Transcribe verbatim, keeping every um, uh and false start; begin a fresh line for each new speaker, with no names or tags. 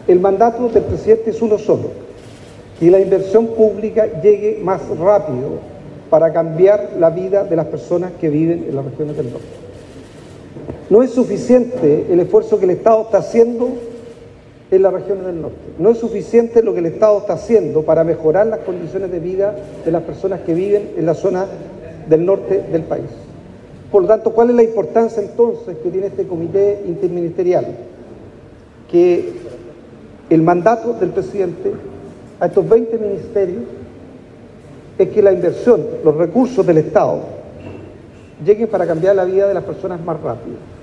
El mandato del presidente es uno solo, que la inversión pública llegue más rápido para cambiar la vida de las personas que viven en las regiones del norte. No es suficiente el esfuerzo que el Estado está haciendo en las regiones del norte. No es suficiente lo que el Estado está haciendo para mejorar las condiciones de vida de las personas que viven en la zona del norte del país. Por lo tanto, ¿cuál es la importancia entonces que tiene este comité interministerial? Que el mandato del presidente a estos veinte ministerios es que la inversión, los recursos del Estado lleguen para cambiar la vida de las personas más rápido.